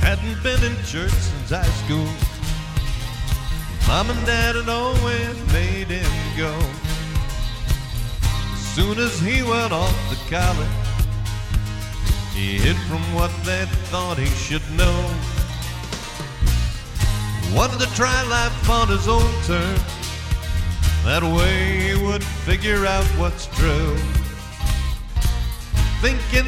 Hadn't been in church since high school. Mom and Dad had always made him go. As soon as he went off to college, he hid from what they thought he should know. Wanted to try life on his own terms. That way he would figure out what's true. Thinking